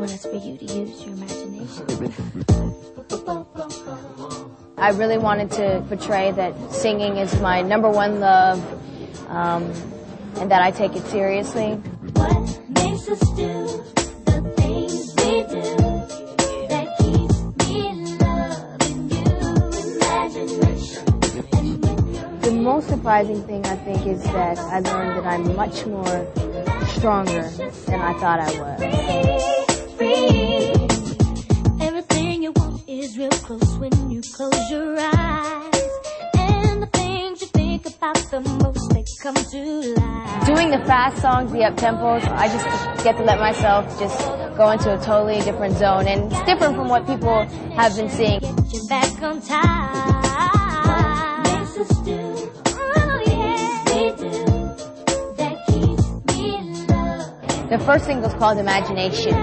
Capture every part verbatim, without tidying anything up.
one is for you to use your imagination. I really wanted to portray that singing is my number one love, um, and that I take it seriously. What makes us do the things we do that keeps me in love and you, imagination. The most surprising thing, I think, is that I learned that I'm much more stronger than I thought I was. Free. Everything you want is real close when you close your eyes. And the things you think about the most, they come to life. Doing the fast songs, the up-tempos, I just get to let myself just go into a totally different zone. And it's different from what people have been seeing. Get you back on time. What makes us do, oh yeah, we do, that keeps me in love. The first single is called Imagination,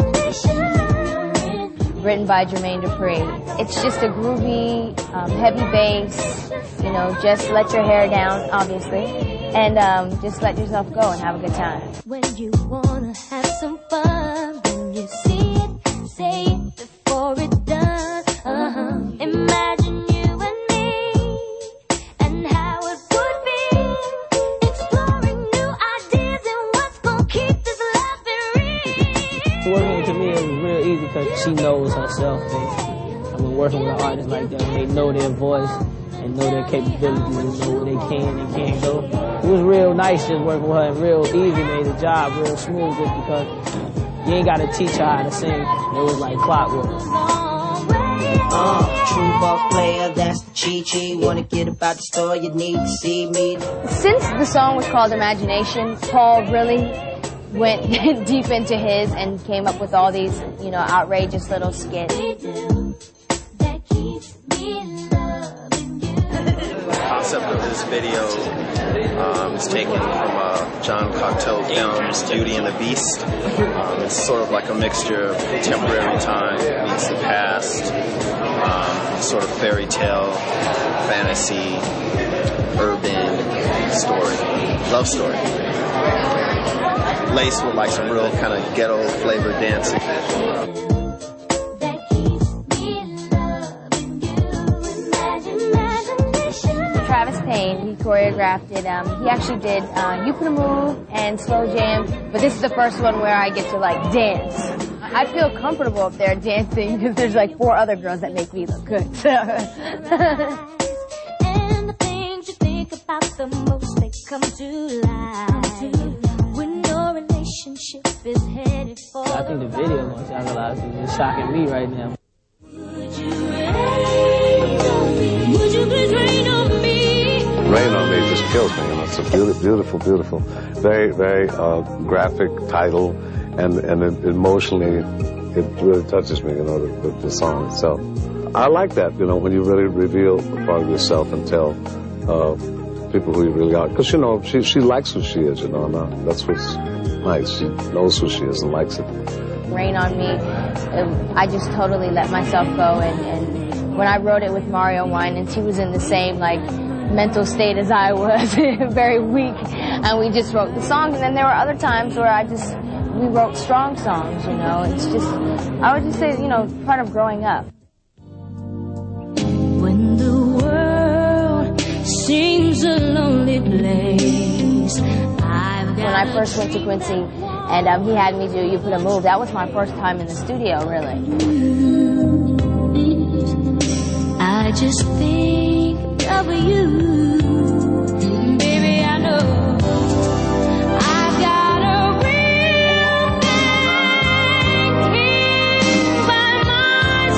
written by Jermaine Dupri. It's just a groovy, um, heavy bass, you know, just let your hair down, obviously, and um, just let yourself go and have a good time. When you wanna have some fun, when you see it, say it before it's done. Uh-huh. Imagine you and me, and how it would be, exploring new ideas and what's gonna keep this love real. Working to me is real easy because she knows herself. And I mean, working with an artist like that, they know their voice and know their capabilities and know where they can and can't go. It was real nice just working with her and real easy, made the job real smooth just because you ain't got to teach her how to sing. It was like clockwork. Uh, true ball player, that's the Chi-Chi. Wanna get about the story, you need to see me. Since the song was called Imagination, Paul really went deep into his and came up with all these, you know, outrageous little skits. That keeps me in love and you. The concept of this video um, is taken from uh, John Cocteau's films Beauty and the Beast. Um, it's sort of like a mixture of contemporary time meets the past, um, sort of fairy tale, fantasy, urban story, love story. Laced with like some real kind of ghetto flavored dancing. Travis Payne, he choreographed it. Um, he actually did uh, You Put a Move and Slow Jam, but this is the first one where I get to like dance. I feel comfortable up there dancing because there's like four other girls that make me look good. So. And the things you think about the most, they come to life. When your relationship is headed for, I think the video gonna shock a lot of people. It's shocking me right now. would you rain on me? Would you please rain on me? Rain on Me just kills me. You know, it's a beautiful, beautiful, beautiful, very, very uh, graphic title, and and it, emotionally, it really touches me. You know, the, the, the song itself. I like that. You know, when you really reveal a part of yourself and tell uh, people who you really are, because you know she she likes who she is. You know, and uh, that's what's nice. She knows who she is and likes it. Rain on Me, uh, I just totally let myself go, and, and when I wrote it with Mario Winans, he was in the same like mental state as I was, very weak, and we just wrote the song. And then there were other times where I just, we wrote strong songs, you know. It's just, I would just say, you know, part of growing up. When the world seems a lonely place, I've got When I first went to Quincy and um, he had me do You Put a Move, that was my first time in the studio, really. I just think of you, baby, I know I've got a real thing here by my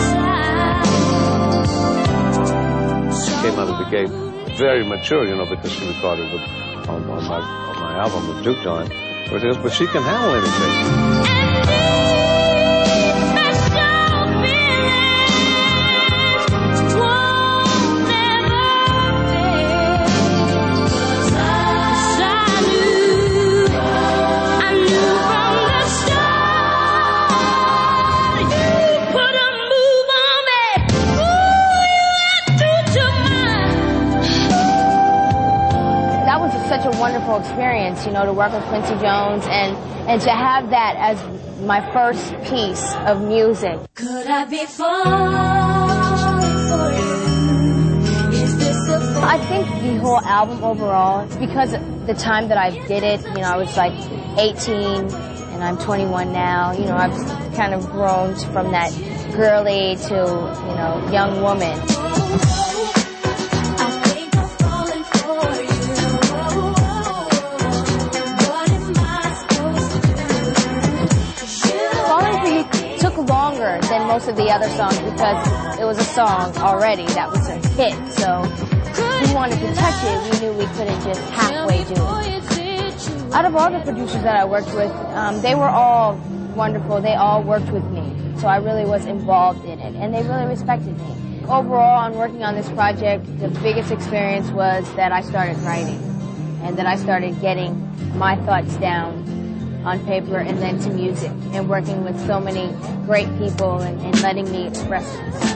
side. She came out of the gate very mature, you know, because she recorded with, on, on, my, on my album with Duke Joint. But she can handle anything. Such a wonderful wonderful experience, you know, to work with Quincy Jones and, and to have that as my first piece of music. Could I be falling for you? Is this a I think the whole album overall, it's because of the time that I did it, you know, I was like eighteen and I'm twenty-one now. You know, I've kind of grown from that girly to, you know, young woman. I think I'm falling for you. What am I supposed to do? Falling for You took longer than most of the other songs because it was a song already that was a hit. So we wanted to touch it. We knew we couldn't just halfway do it. Out of all the producers that I worked with, um, they were all wonderful. They all worked with me. So I really was involved in it, and they really respected me. Overall, on working on this project, the biggest experience was that I started writing, and that I started getting my thoughts down on paper and then to music, and working with so many great people and, and letting me express myself.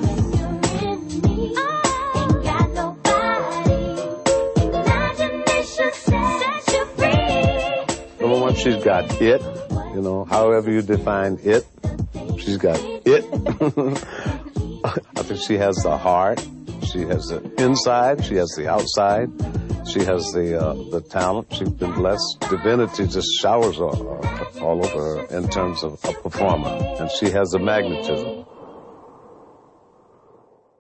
Number one, she's got it, you know, however you define it, she's got it. I think she has the heart, she has the inside, she has the outside, she has the uh, the talent, she's been blessed. Divinity just showers all, all over her in terms of a performer, and she has the magnetism.